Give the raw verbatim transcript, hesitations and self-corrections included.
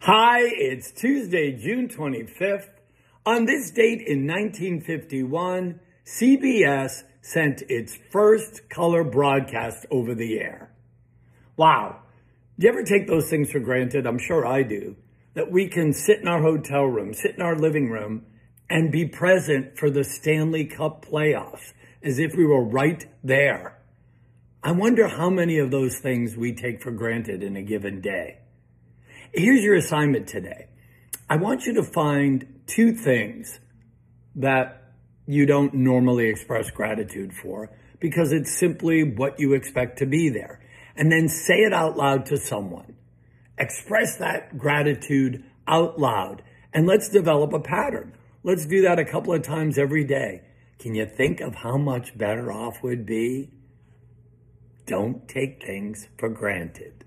Hi, it's Tuesday, June twenty-fifth. On this date in nineteen fifty-one, C B S sent its first color broadcast over the air. Wow. Do you ever take those things for granted? I'm sure I do. That we can sit in our hotel room, sit in our living room, and be present for the Stanley Cup playoffs as if we were right there. I wonder how many of those things we take for granted in a given day. Here's your assignment today. I want you to find two things that you don't normally express gratitude for because it's simply what you expect to be there. And then say it out loud to someone. Express that gratitude out loud. And let's develop a pattern. Let's do that a couple of times every day. Can you think of how much better off we'd be? Don't take things for granted.